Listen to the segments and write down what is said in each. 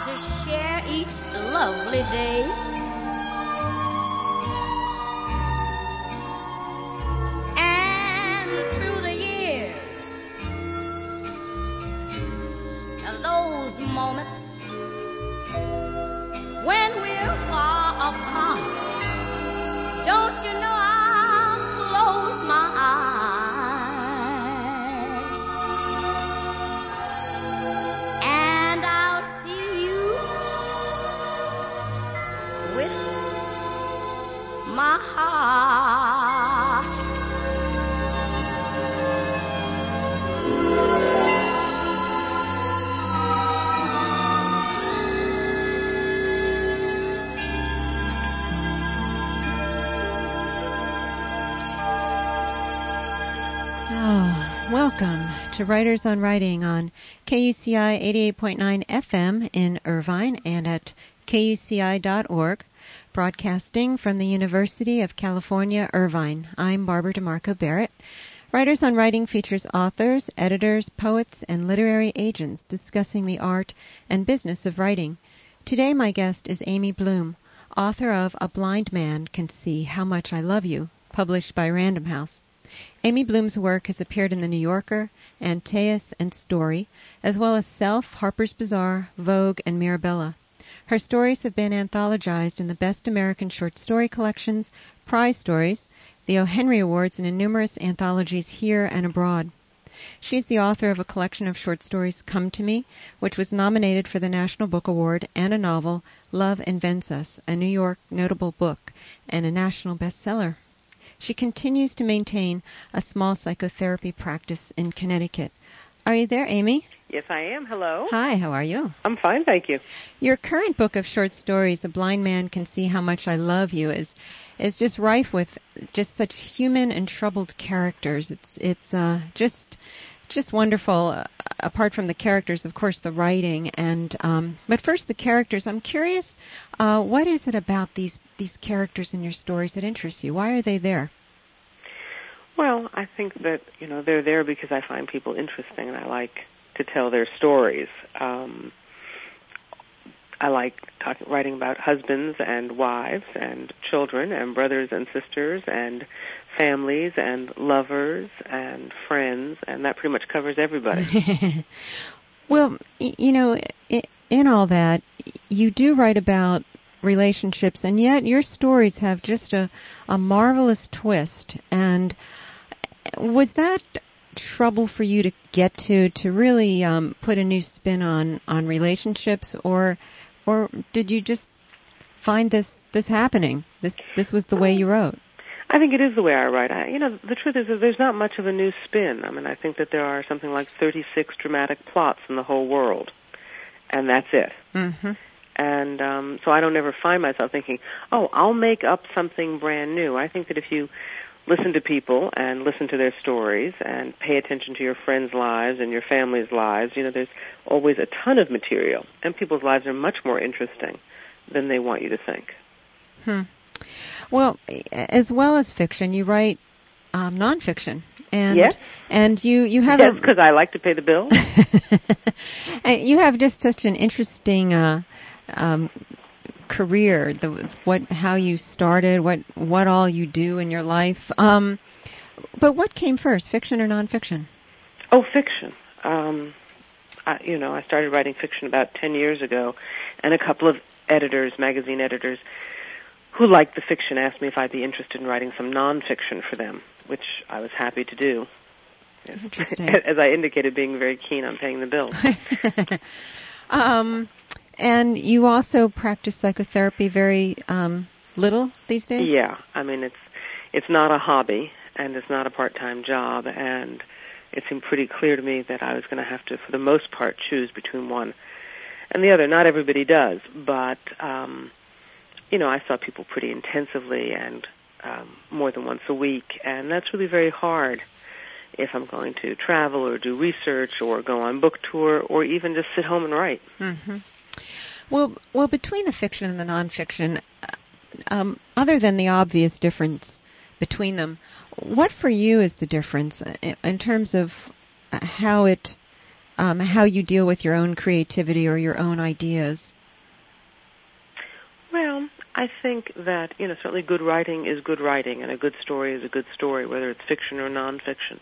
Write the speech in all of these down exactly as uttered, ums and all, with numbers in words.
to share each lovely day. And through the years, and those moments when we're far apart, don't you know I'll close my eyes and I'll see you with my heart. Welcome to Writers on Writing on K U C I eighty-eight point nine F M in Irvine and at K U C I dot org, broadcasting from the University of California, Irvine. I'm Barbara DeMarco Barrett. Writers on Writing features authors, editors, poets, and literary agents discussing the art and business of writing. Today my guest is Amy Bloom, author of A Blind Man Can See How Much I Love You, published by Random House. Amy Bloom's work has appeared in The New Yorker, Antaeus, and Story, as well as Self, Harper's Bazaar, Vogue, and Mirabella. Her stories have been anthologized in the Best American Short Story Collections, Prize Stories, the O. Henry Awards, and in numerous anthologies here and abroad. She is the author of a collection of short stories, Come to Me, which was nominated for the National Book Award, and a novel, Love Invents Us, a New York notable book and a national bestseller. She continues to maintain a small psychotherapy practice in Connecticut. Are you there, Amy? Yes, I am. Hello. Hi, how are you? I'm fine, thank you. Your current book of short stories, A Blind Man Can See How Much I Love You, is is just rife with just such human and troubled characters. It's it's uh, just just wonderful. Uh, apart from the characters, of course, the writing. And um, but first, the characters. I'm curious, uh, what is it about these these characters in your stories that interests you? Why are they there? Well, I think that, you know, they're there because I find people interesting and I like to tell their stories. Um, I like talk, writing about husbands and wives and children and brothers and sisters and families and lovers and friends, and that pretty much covers everybody. Well, you know, in all that, you do write about relationships, and yet your stories have just a, a marvelous twist. And was that trouble for you to get to, to really um, put a new spin on, on relationships, or or did you just find this, this happening? This this was the way you wrote? I think it is the way I write. I, you know, the truth is that there's not much of a new spin. I mean, I think that there are something like thirty-six dramatic plots in the whole world, and that's it. Mm-hmm. And um, so I don't ever find myself thinking, oh, I'll make up something brand new. I think that if you listen to people and listen to their stories and pay attention to your friends' lives and your family's lives, you know, there's always a ton of material, and people's lives are much more interesting than they want you to think. Hmm. Well, as well as fiction, you write um, nonfiction, and yes. and you you have yes, because I like to pay the bills. And you have just such an interesting uh, um, career. The what how you started, what what all you do in your life. Um, but what came first, fiction or nonfiction? Oh, fiction. Um, I, you know, I started writing fiction about ten years ago, and a couple of editors, magazine editors, who liked the fiction asked me if I'd be interested in writing some nonfiction for them, which I was happy to do. Interesting. As I indicated, being very keen on paying the bills. um, and you also practice psychotherapy very um, little these days? Yeah. I mean, it's it's not a hobby, and it's not a part-time job, and it seemed pretty clear to me that I was going to have to, for the most part, choose between one and the other. Not everybody does, but... Um, You know, I saw people pretty intensively and um, more than once a week, and that's really very hard if I'm going to travel or do research or go on book tour or even just sit home and write. Mm-hmm. Well, well, between the fiction and the nonfiction, um, other than the obvious difference between them, what for you is the difference in terms of how it um, how you deal with your own creativity or your own ideas? Well, I think that, you know, certainly good writing is good writing, and a good story is a good story, whether it's fiction or nonfiction.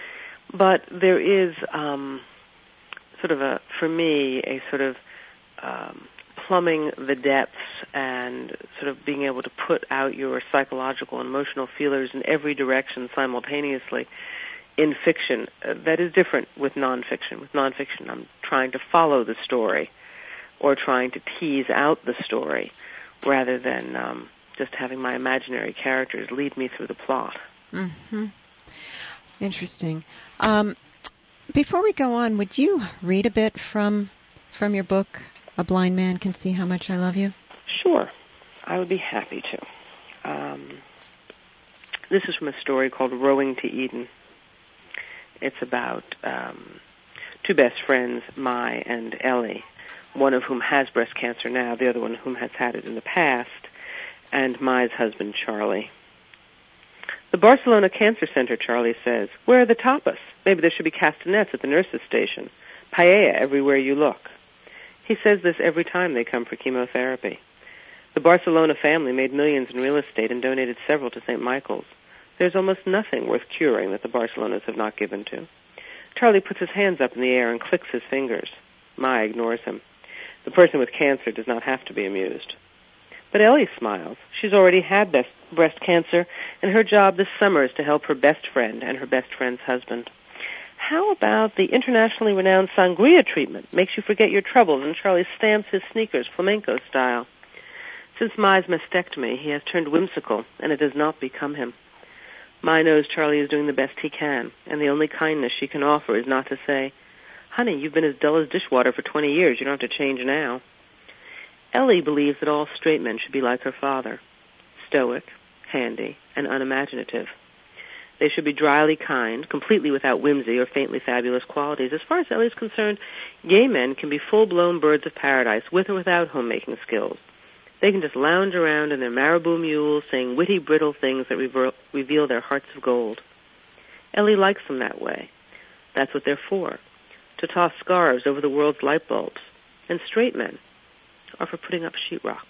But there is um, sort of a, for me, a sort of um, plumbing the depths and sort of being able to put out your psychological and emotional feelers in every direction simultaneously in fiction. Uh, that is different with nonfiction. With nonfiction, I'm trying to follow the story or trying to tease out the story rather than um, just having my imaginary characters lead me through the plot. Mm-hmm. Interesting. Um, before we go on, would you read a bit from from your book, A Blind Man Can See How Much I Love You? Sure. I would be happy to. Um, this is from a story called Rowing to Eden. It's about um, two best friends, Mai and Ellie, one of whom has breast cancer now, the other one whom has had it in the past, and Mai's husband, Charlie. The Barcelona Cancer Center, Charlie says. Where are the tapas? Maybe there should be castanets at the nurse's station. Paella everywhere you look. He says this every time they come for chemotherapy. The Barcelona family made millions in real estate and donated several to Saint Michael's. There's almost nothing worth curing that the Barcelonas have not given to. Charlie puts his hands up in the air and clicks his fingers. Mai ignores him. The person with cancer does not have to be amused. But Ellie smiles. She's already had best, breast cancer, and her job this summer is to help her best friend and her best friend's husband. How about the internationally renowned sangria treatment? Makes you forget your troubles, and Charlie stamps his sneakers flamenco style. Since Mai's mastectomy, he has turned whimsical, and it does not become him. Mai knows Charlie is doing the best he can, and the only kindness she can offer is not to say, "Honey, you've been as dull as dishwater for twenty years. You don't have to change now." Ellie believes that all straight men should be like her father, stoic, handy, and unimaginative. They should be dryly kind, completely without whimsy or faintly fabulous qualities. As far as Ellie is concerned, gay men can be full-blown birds of paradise, with or without homemaking skills. They can just lounge around in their marabou mules, saying witty, brittle things that rever- reveal their hearts of gold. Ellie likes them that way. That's what they're for, to toss scarves over the world's light bulbs. And straight men are for putting up sheetrock.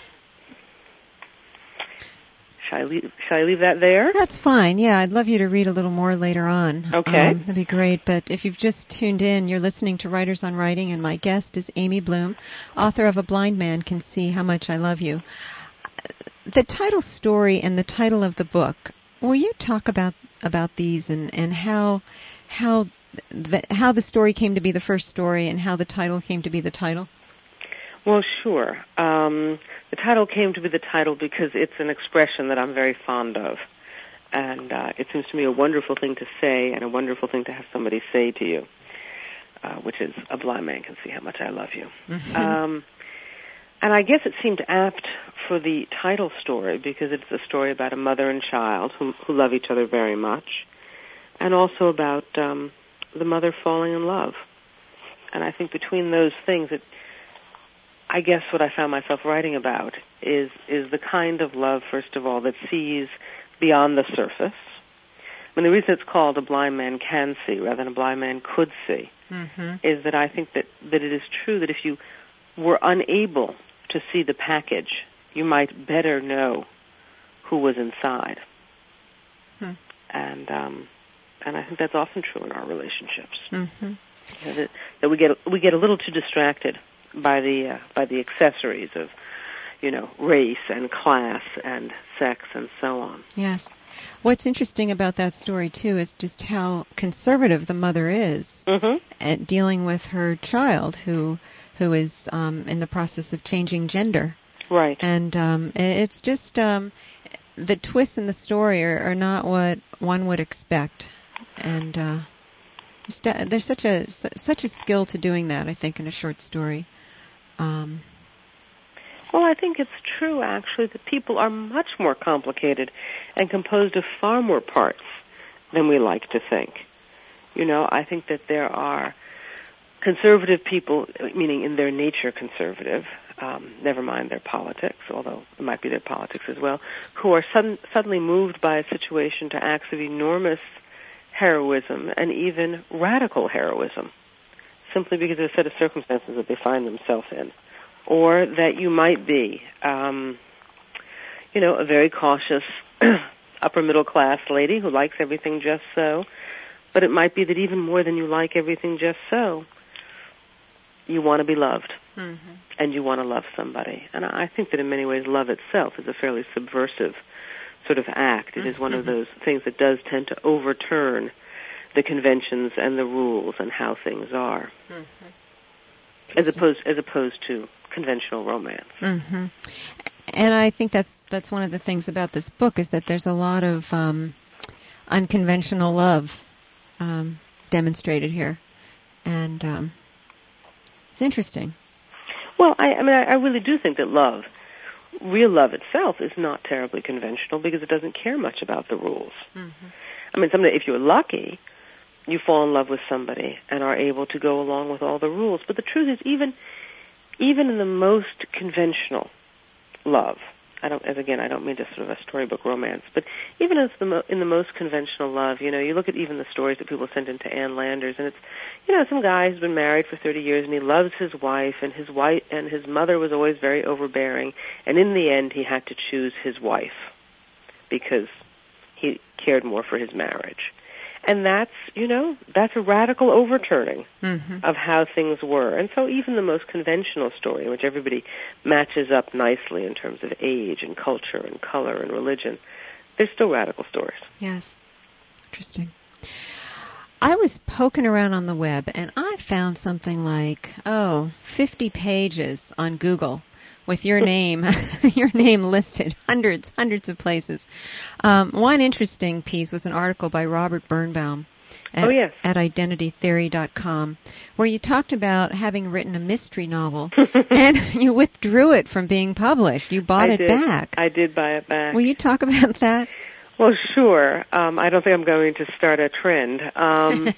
Shall I leave, shall I leave that there? That's fine. Yeah, I'd love you to read a little more later on. Okay. Um, that'd be great. But if you've just tuned in, you're listening to Writers on Writing, and my guest is Amy Bloom, author of A Blind Man Can See How Much I Love You. The title story and the title of the book, will you talk about about these and, and how how the, how the story came to be the first story and how the title came to be the title? Well, sure. Um, the title came to be the title because it's an expression that I'm very fond of. And uh, it seems to me a wonderful thing to say and a wonderful thing to have somebody say to you, uh, which is, "A blind man can see how much I love you." Mm-hmm. Um, and I guess it seemed apt for the title story because it's a story about a mother and child who, who love each other very much, and also about um, the mother falling in love. And I think between those things, it I guess what I found myself writing about is is the kind of love, first of all, that sees beyond the surface. I mean, the reason it's called A Blind Man Can See rather than A Blind Man Could See mm-hmm. is that I think that, that it is true that if you were unable to see the package, you might better know who was inside. Hmm. And um, and I think that's often true in our relationships. Mm-hmm. That, that we get we get a little too distracted by the uh, by the accessories of, you know, race and class and sex and so on. Yes. What's interesting about that story, too, is just how conservative the mother is mm-hmm. at dealing with her child who who is um, in the process of changing gender. Right. And um, it's just um, the twists in the story are, are not what one would expect. And uh, there's such a such a skill to doing that, I think, in a short story. Um, well, I think it's true, actually, that people are much more complicated and composed of far more parts than we like to think. You know, I think that there are conservative people, meaning in their nature conservative, um, never mind their politics, although it might be their politics as well, who are sudden, suddenly moved by a situation to acts of enormous heroism and even radical heroism. simply because of a set of circumstances that they find themselves in. Or that you might be, um, you know, a very cautious upper middle class lady who likes everything just so. But it might be that even more than you like everything just so, you want to be loved. Mm-hmm. And you want to love somebody. And I think that in many ways love itself is a fairly subversive sort of act. It mm-hmm. is one of those things that does tend to overturn the conventions and the rules and how things are. Mm-hmm. As opposed as opposed to conventional romance. Mm-hmm. And I think that's that's one of the things about this book is that there's a lot of um, unconventional love um, demonstrated here, and um, it's interesting. Well, I, I mean, I, I really do think that love, real love itself, is not terribly conventional because it doesn't care much about the rules. Mm-hmm. I mean, someday if you're lucky, you fall in love with somebody and are able to go along with all the rules. But the truth is, even even in the most conventional love, I don't, as again, I don't mean just sort of a storybook romance, but even as the mo- in the most conventional love, you know, you look at even the stories that people send into Ann Landers, and it's, you know, some guy who's been married for thirty years and he loves his wife, and his wife and his mother was always very overbearing, and in the end he had to choose his wife because he cared more for his marriage. And that's, you know, that's a radical overturning mm-hmm. of how things were. And so even the most conventional story, in which everybody matches up nicely in terms of age and culture and color and religion, they're still radical stories. Yes. Interesting. I was poking around on the web, and I found something like, oh, fifty pages on Google with your name, your name listed, hundreds, hundreds of places. Um, one interesting piece was an article by Robert Birnbaum at, oh, yes. at identity theory dot com, where you talked about having written a mystery novel, and you withdrew it from being published. You bought I it did. back. I did buy it back. Will you talk about that? Well, sure. Um, I don't think I'm going to start a trend. Um,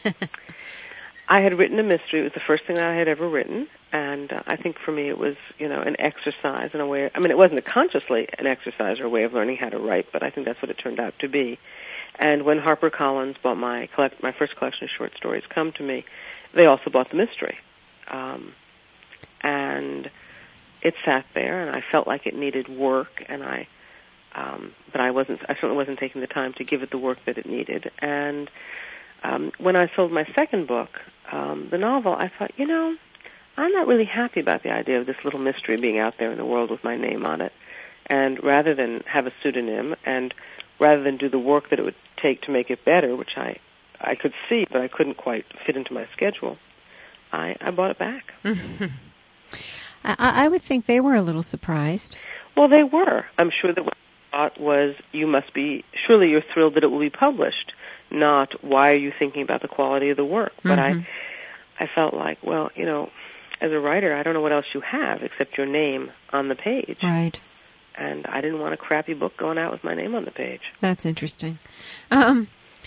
I had written a mystery. It was the first thing I had ever written. And uh, I think for me it was, you know, an exercise in a way. I mean, it wasn't a consciously an exercise or a way of learning how to write, but I think that's what it turned out to be. And when HarperCollins bought my collect, my first collection of short stories, Come to Me, they also bought the mystery. Um, and it sat there, and I felt like it needed work, and I, um, but I wasn't. I certainly wasn't taking the time to give it the work that it needed. And um, when I sold my second book, um, the novel, I thought, you know, I'm not really happy about the idea of this little mystery being out there in the world with my name on it. And rather than have a pseudonym, and rather than do the work that it would take to make it better, which I, I could see, but I couldn't quite fit into my schedule, I, I bought it back. Mm-hmm. I, I would think they were a little surprised. Well, they were. I'm sure that what I thought was, you must be, surely you're thrilled that it will be published, not why are you thinking about the quality of the work. But mm-hmm. I, I felt like, well, you know, as a writer, I don't know what else you have except your name on the page. Right. And I didn't want a crappy book going out with my name on the page. That's interesting. Um,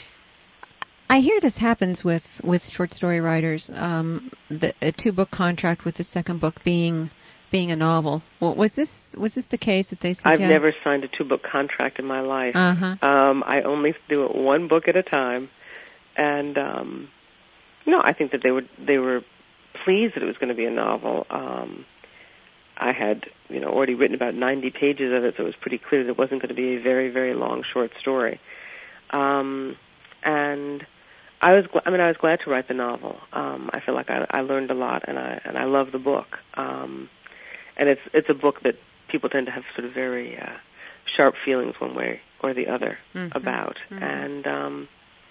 I hear this happens with, with short story writers, um, the, a two-book contract with the second book being being a novel. Well, was this was this the case that they said? I've yeah? never signed a two-book contract in my life. Uh-huh. Um, I only do it one book at a time. And, um, no, I think that they were they were... pleased that it was going to be a novel. Um, I had, you know, already written about ninety pages of it, so it was pretty clear that it wasn't going to be a very, very long short story. Um, and I was, gl- I mean, I was glad to write the novel. Um, I feel like I, I learned a lot, and I and I love the book. Um, and it's it's a book that people tend to have sort of very uh, sharp feelings one way or the other mm-hmm. about, mm-hmm. and. Um,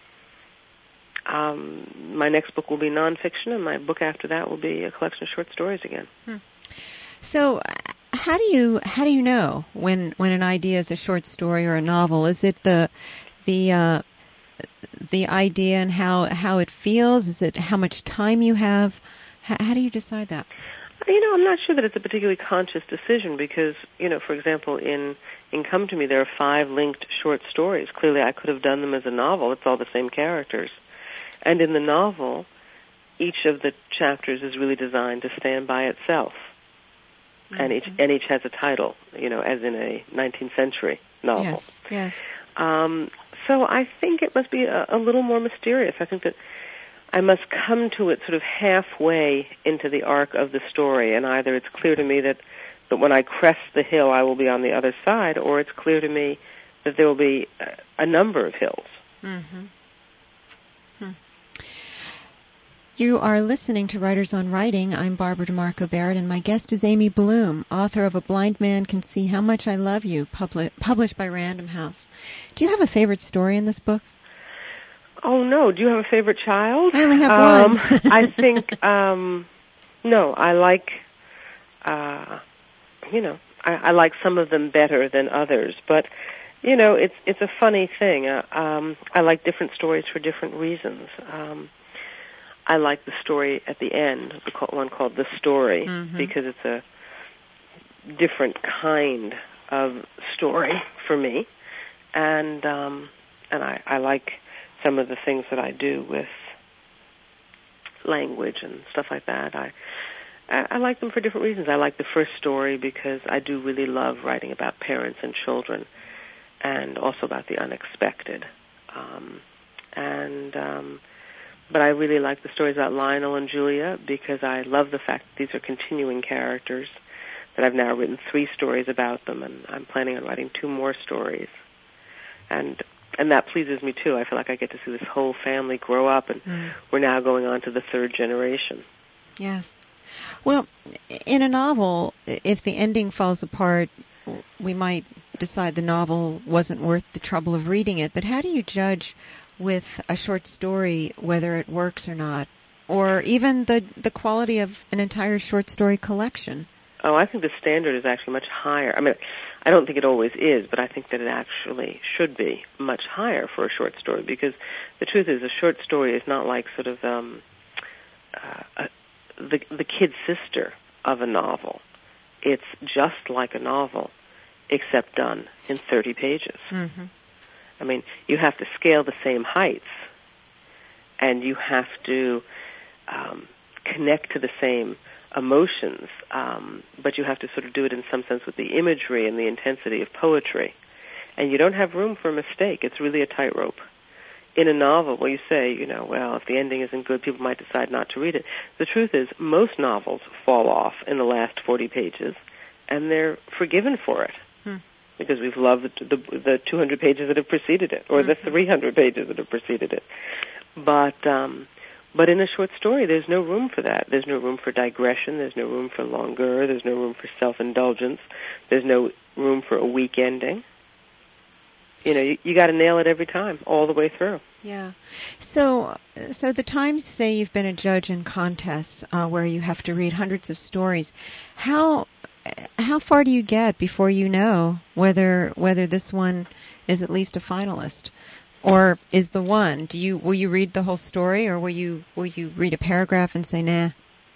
Um, my next book will be nonfiction, and my book after that will be a collection of short stories again. Hmm. So, how do you how do you know when when an idea is a short story or a novel? Is it the the uh, the idea and how how it feels? Is it how much time you have? H- how do you decide that? You know, I'm not sure that it's a particularly conscious decision because, you know, for example, in in Come to Me, there are five linked short stories. Clearly, I could have done them as a novel. It's all the same characters. And in the novel, each of the chapters is really designed to stand by itself. Mm-hmm. And each and each has a title, you know, as in a nineteenth century novel. Yes, yes. Um, so I think it must be a, a little more mysterious. I think that I must come to it sort of halfway into the arc of the story, and either it's clear to me that, that when I crest the hill I will be on the other side, or it's clear to me that there will be a, a number of hills. Mm-hmm. Hmm. You are listening to Writers on Writing. I'm Barbara DeMarco Barrett, and my guest is Amy Bloom, author of A Blind Man Can See How Much I Love You, publi- published by Random House. Do you have a favorite story in this book? Oh, no. Do you have a favorite child? I only have um, one. I think, um, no, I like, uh, you know, I, I like some of them better than others. But, you know, it's it's a funny thing. Uh, um, I like different stories for different reasons. Um, I like the story at the end, the one called The Story, mm-hmm. because it's a different kind of story for me. And, um, and I, I like some of the things that I do with language and stuff like that. I, I I like them for different reasons. I like the first story because I do really love writing about parents and children, and also about the unexpected. Um, and um, but I really like the stories about Lionel and Julia because I love the fact that these are continuing characters. That I've now written three stories about them, and I'm planning on writing two more stories. And And that pleases me, too. I feel like I get to see this whole family grow up, and mm. we're now going on to the third generation. Yes. Well, in a novel, if the ending falls apart, we might decide the novel wasn't worth the trouble of reading it. But how do you judge with a short story whether it works or not? Or even the, the quality of an entire short story collection? Oh, I think the standard is actually much higher. I mean, I don't think it always is, but I think that it actually should be much higher for a short story, because the truth is a short story is not like sort of um, uh, a, the, the kid sister of a novel. It's just like a novel, except done in thirty pages. Mm-hmm. I mean, you have to scale the same heights, and you have to um, connect to the same emotions, um, but you have to sort of do it in some sense with the imagery and the intensity of poetry. And you don't have room for a mistake. It's really a tightrope. In a novel, well, you say, you know, well, if the ending isn't good, people might decide not to read it. The truth is, most novels fall off in the last forty pages, and they're forgiven for it. Hmm. Because we've loved the, the, the two hundred pages that have preceded it, or mm-hmm. the three hundred pages that have preceded it. But, um, But in a short story, there's no room for that. There's no room for digression. There's no room for longueur. There's no room for self-indulgence. There's no room for a weak ending. You know, you, you got to nail it every time, all the way through. Yeah. So, so the times say you've been a judge in contests uh, where you have to read hundreds of stories. How how far do you get before you know whether whether this one is at least a finalist? Or is the one? Do you will you read the whole story, or will you will you read a paragraph and say nah?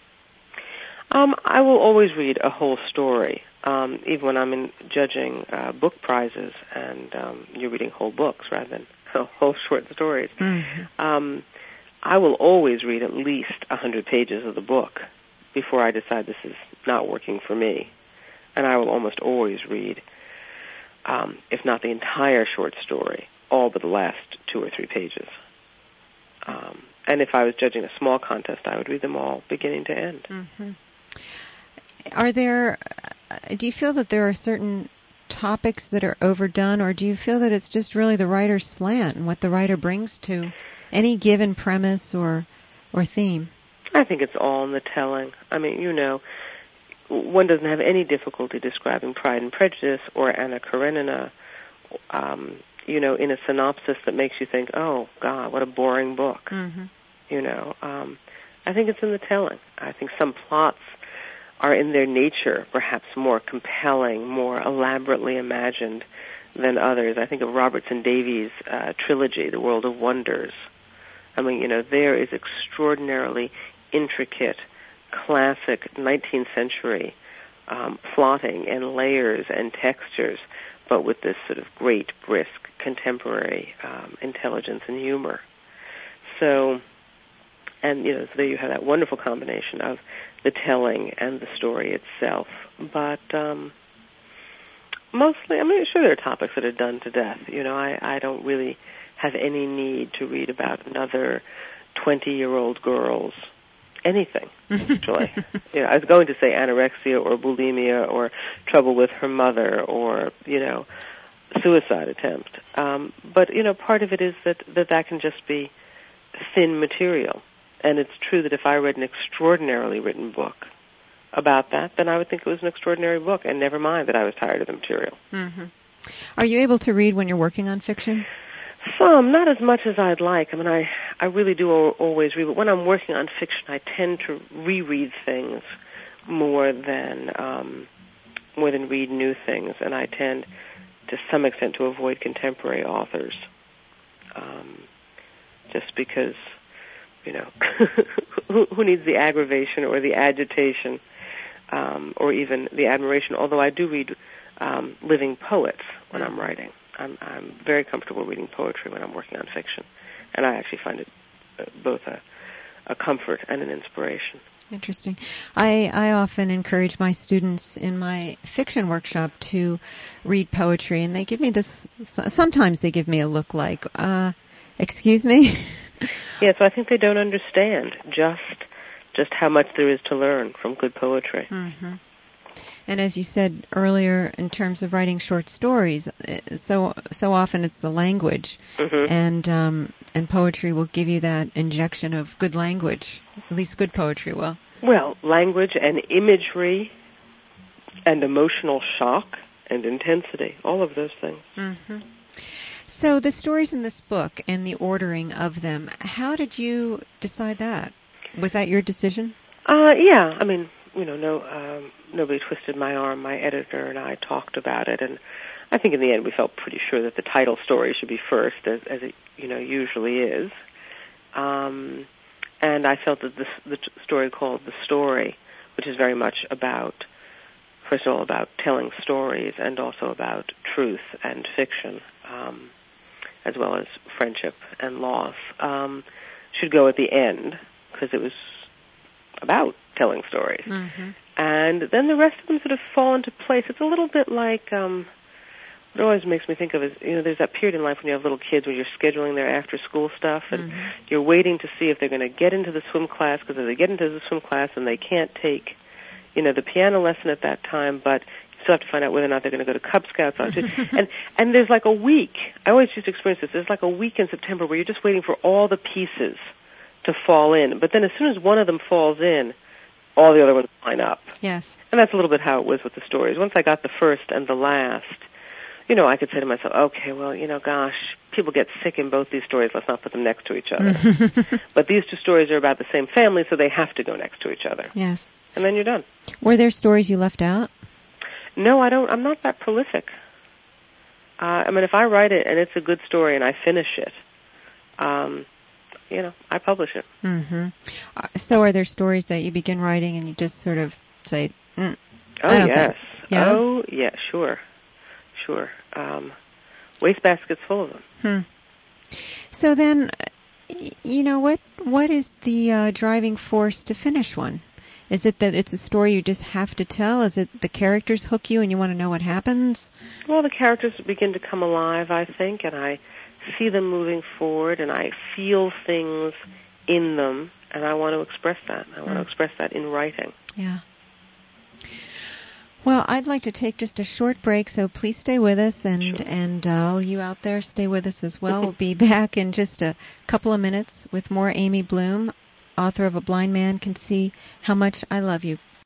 Um, I will always read a whole story, um, even when I'm in judging uh, book prizes, and um, you're reading whole books rather than whole short stories. Mm-hmm. Um, I will always read at least a hundred pages of the book before I decide this is not working for me, and I will almost always read, um, if not the entire short story, all but the last two or three pages. Um, and if I was judging a small contest, I would read them all beginning to end. Mm-hmm. Are there, do you feel that there are certain topics that are overdone, or do you feel that it's just really the writer's slant and what the writer brings to any given premise or or theme? I think it's all in the telling. I mean, you know, one doesn't have any difficulty describing Pride and Prejudice or Anna Karenina, um, you know, in a synopsis that makes you think, oh, God, what a boring book. Mm-hmm. You know, um, I think it's in the telling. I think some plots are in their nature perhaps more compelling, more elaborately imagined than others. I think of Robertson Davies' uh, trilogy, The World of Wonders. I mean, you know, there is extraordinarily intricate, classic nineteenth century um, plotting and layers and textures, but with this sort of great, brisk, contemporary um, intelligence and humor. So, and, you know, so there you have that wonderful combination of the telling and the story itself. But um, mostly, I mean, sure there are topics that are done to death. You know, I, I don't really have any need to read about another twenty-year-old girls, anything, actually. You know, I was going to say anorexia or bulimia or trouble with her mother or, you know, suicide attempt. Um, but, you know, part of it is that, that that can just be thin material. And it's true that if I read an extraordinarily written book about that, then I would think it was an extraordinary book, and never mind that I was tired of the material. Mm-hmm. Are you able to read when you're working on fiction? Some, not as much as I'd like. I mean, I, I really do always read, but when I'm working on fiction, I tend to reread things more than um, more than read new things, and I tend, to some extent, to avoid contemporary authors, um, just because, you know, who, who needs the aggravation or the agitation, um, or even the admiration? Although I do read um, living poets when I'm writing. I'm, I'm very comfortable reading poetry when I'm working on fiction, and I actually find it uh, both a, a comfort and an inspiration. Interesting. I, I often encourage my students in my fiction workshop to read poetry, and they give me this, sometimes they give me a look like, uh, excuse me? Yeah, so I think they don't understand just just how much there is to learn from good poetry. Mm-hmm. And as you said earlier, in terms of writing short stories, so so often it's the language, mm-hmm. and um, and poetry will give you that injection of good language. At least good poetry will. Well, language and imagery, and emotional shock and intensity, all of those things. Mm-hmm. So the stories in this book and the ordering of them, how did you decide that? Was that your decision? Uh, yeah, I mean, you know, no. Um, Nobody twisted my arm. My editor and I talked about it, and I think in the end we felt pretty sure that the title story should be first, as, as it you know usually is. Um, and I felt that this, the story called The Story, which is very much about, first of all, about telling stories, and also about truth and fiction, um, as well as friendship and loss, um, should go at the end, because it was about telling stories. Mm-hmm. And then the rest of them sort of fall into place. It's a little bit like, um, what it always makes me think of is, you know, there's that period in life when you have little kids where you're scheduling their after-school stuff, and mm-hmm. you're waiting to see if they're going to get into the swim class, because if they get into the swim class and they can't take, you know, the piano lesson at that time, but you still have to find out whether or not they're going to go to Cub Scouts. and and there's like a week. I always used to experience this. There's like a week in September where you're just waiting for all the pieces to fall in. But then as soon as one of them falls in, all the other ones line up. Yes. And that's a little bit how it was with the stories. Once I got the first and the last, you know, I could say to myself, okay, well, you know, gosh, people get sick in both these stories. Let's not put them next to each other. But these two stories are about the same family, so they have to go next to each other. Yes. And then you're done. Were there stories you left out? No, I don't. I'm not that prolific. Uh, I mean, if I write it and it's a good story and I finish it, um, you know, I publish it. Mm-hmm. Uh, so are there stories that you begin writing and you just sort of say, mm, oh, I don't yes. think. Yeah? Oh, yeah, sure. Sure. Um, wastebaskets full of them. Hmm. So then, you know, what what is the uh, driving force to finish one? Is it that it's a story you just have to tell? Is it the characters hook you and you want to know what happens? Well, the characters begin to come alive, I think, and I see them moving forward, and I feel things in them, and I want to express that. I want mm. to express that in writing. Yeah. Well, I'd like to take just a short break, so please stay with us, and, sure. and uh, all you out there, stay with us as well. We'll be back in just a couple of minutes with more Amy Bloom, author of A Blind Man Can See How Much I Love You.